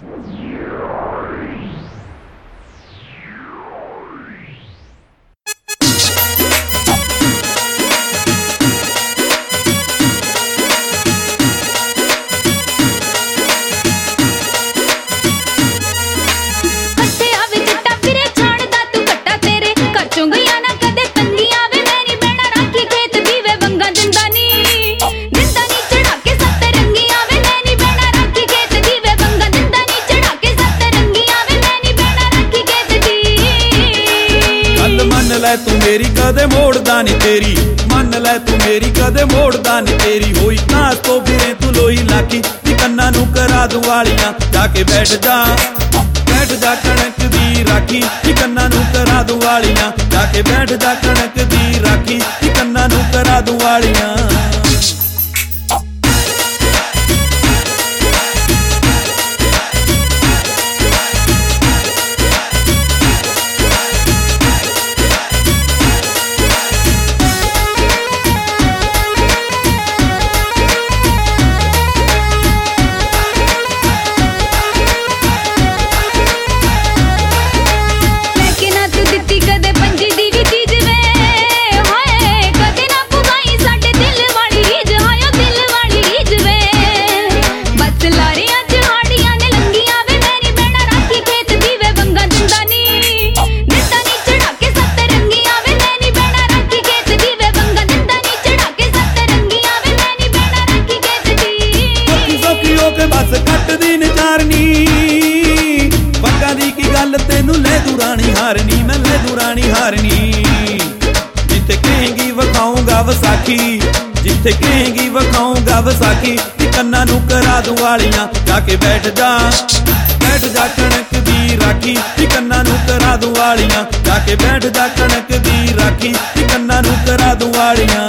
तू मेरी कदे मोड़दा नी तेरी, मन लै तू मेरी कदे मोड़दा नी तेरी। होई नास तो फिरे तू लोही लाखी, कन्ना नू करा दूं वालियां, जाके बैठ जा कणक दी राखी, कन्ना नू करा दूं वालियां, जाके बैठ जा कणक दी राखी, कन्ना नू करा दूं वालियां। तेनू ले दू रानी हारनी, मैं ले दू रानी हारनी। जिथे कहेंगी वखाऊंगा वसाखी, जिथे कहेंगी वखाऊंगा वसाखी, कन्ना नू करा दूं वालियां, जाके बैठ जा कणक दी राखी, कन्ना नू करा दूं वालियां, जाके बैठ जा कणक दी राखी, कन्ना नू करा दूं वालियां।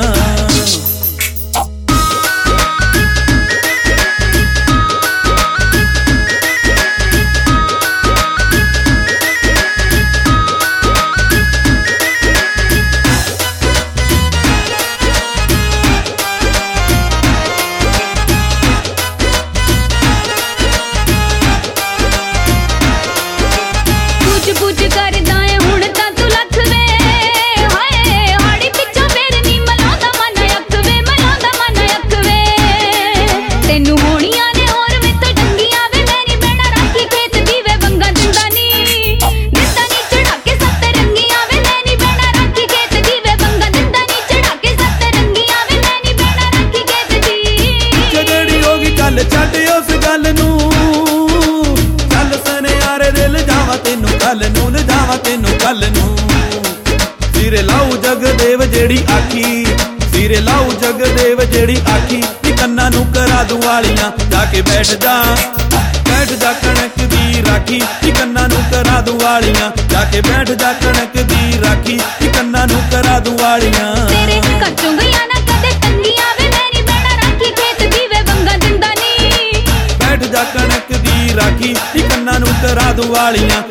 सिरे लाऊ जगदेव जेड़ी आखी, सिरे लाऊ जगदेव जेड़ी आखी, कन्ना नू करा दूं वालियां, जाके बैठ जा कणक दी राखी, कन्ना नू करा दूं वालियां, जाके बैठ जा कणक दी राखी, कन्ना नू करा दूं वालियां। तेरे कच्चों गया ना कदे तंगियां वे, मेरी बैणा राखी खेत दी वे बंगा दिंदा नी। बैठ जा कणक दी राखी, कन्ना नू करा दूं वालियां,